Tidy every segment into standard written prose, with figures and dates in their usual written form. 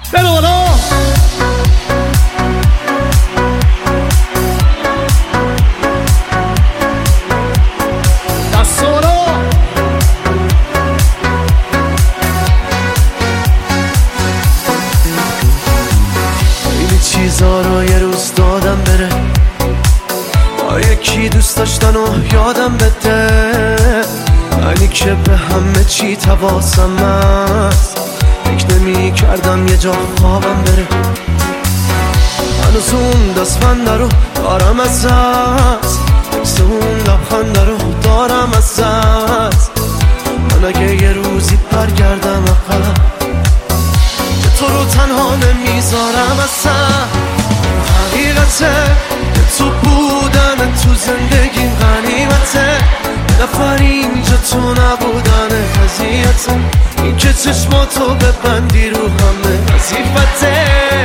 برو بالا. دست بالا. خیلی چیزا رو یه روز دادم بره، با یکی دوست داشتن و یادم بده، منی که به همه چی تواسم است، فکر نمی کردم یه جا خوابم بره. هنوز اون دستبنده رو دارم ازت، عکس اون لبخنده رو دارم ازت. من اگه یه روزی برگردم عقب، که تو رو تنها نمیذارم اصلا. حقیقته که تو بودن تو زندگیم غنیمته، نفر اینجا تو نبودن قضیته، این که چشماتو ببندی رو همه وظیفته.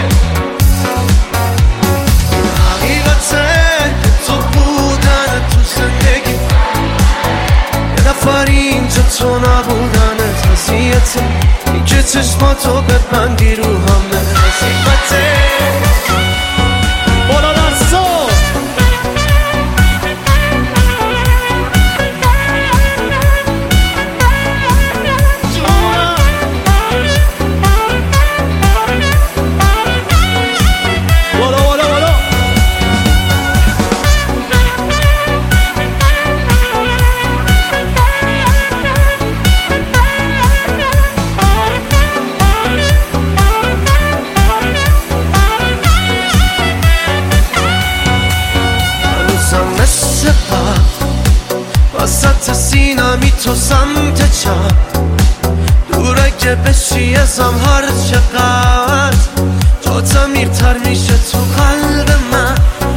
حقیقته که تو بودن تو زندگیم، یه نفر اینجا تو نبودن قضیته، این که چشماتو ببندی رو همه وظیفته. بالا دستا. وسط سینمی تو سمت چپ، دوره که بشی ازم هر چقدر، جات عمیق‌تر میشه تو قلب من.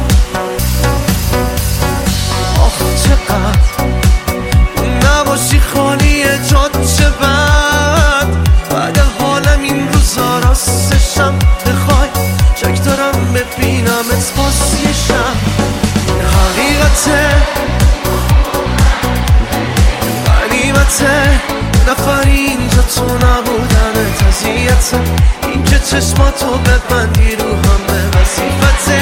آخ چقدر نباشی خالی جات چه بد، بعد حالم این روزا راستشم بخوای، چک دارم ببینم باز یه شب. حقیقته نفر اینجا تو نبودن تزیته، این که چشماتو ببندی رو همه وظیفته.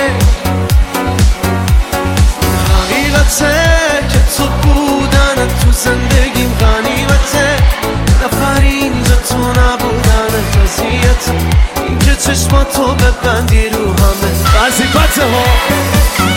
حقیقته که تو بودن تو زندگیم غنیمته، نفر اینجا تو نبودن تزیته، این که چشماتو ببندی رو همه وظیفته ها.